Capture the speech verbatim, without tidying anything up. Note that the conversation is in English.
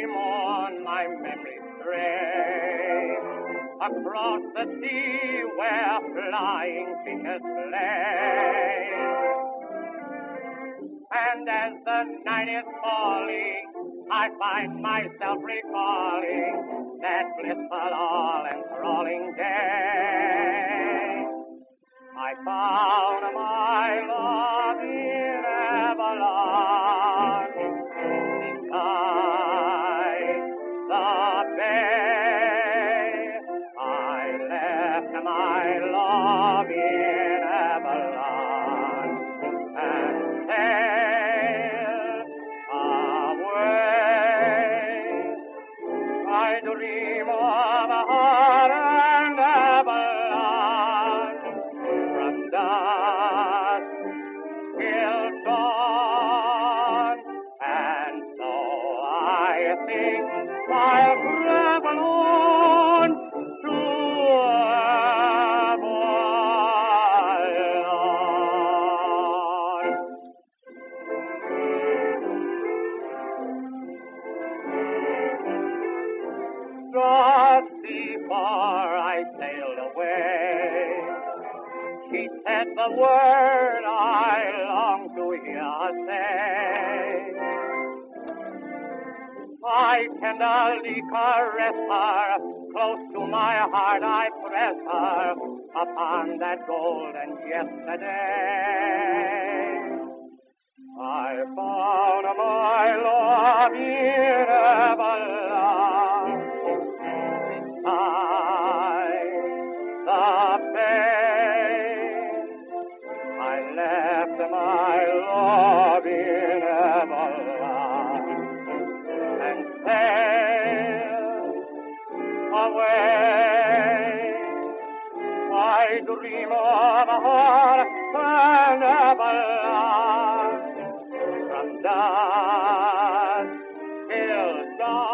dream on my memory stray, across the sea where flying fishes play. And as the night is falling, I find myself recalling that blissful, all-enthralling day. I found my love in Avalon, beside the bay. I left my love in Avalon and sailed away. I dream of a heart and Avalon, from dusk till dawn, and so I think I'll travel on to Avalon. Just before I sailed away, she said the word I long to hear her say. I tenderly caress her, close to my heart I press her, upon that golden yesterday. I found my love in Avalon, beside the bay. I left my love in Avalon and sailed away. I dream of a heart and Avalon, from dusk till dawn.